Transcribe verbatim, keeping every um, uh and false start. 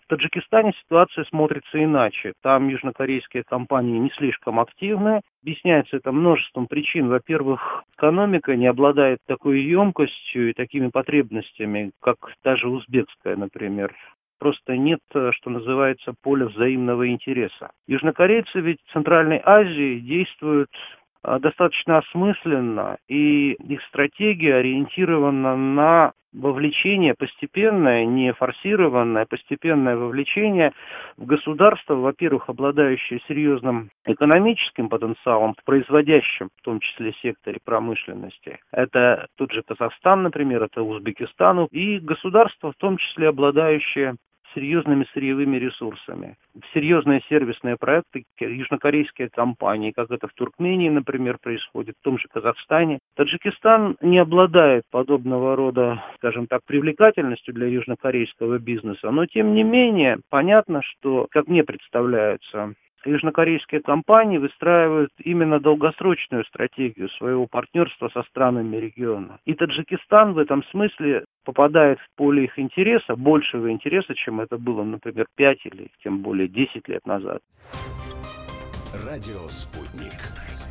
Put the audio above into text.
В Таджикистане ситуация смотрится иначе. Там южнокорейские компании не слишком активны. Объясняется это множеством причин. Во-первых, экономика не обладает такой емкостью и такими потребностями, как даже узбекская, например. Просто нет, что называется, поля взаимного интереса. Южнокорейцы ведь в Центральной Азии действуют достаточно осмысленно, и их стратегия ориентирована на вовлечение постепенное, не форсированное, постепенное вовлечение в государство, во-первых, обладающее серьезным экономическим потенциалом, производящим, в том числе секторе промышленности. Это тот же Казахстан, например, это Узбекистан, и государство, в том числе, обладающее серьезными сырьевыми ресурсами. В серьезные сервисные проекты южнокорейские компании, как это в Туркмении, например, происходит, в том же Казахстане. Таджикистан не обладает подобного рода, скажем так, привлекательностью для южнокорейского бизнеса, но тем не менее понятно, что, как мне представляется, южнокорейские компании выстраивают именно долгосрочную стратегию своего партнерства со странами региона. И Таджикистан в этом смысле попадает в поле их интереса, большего интереса, чем это было, например, пять или тем более десять лет назад. Радио «Спутник».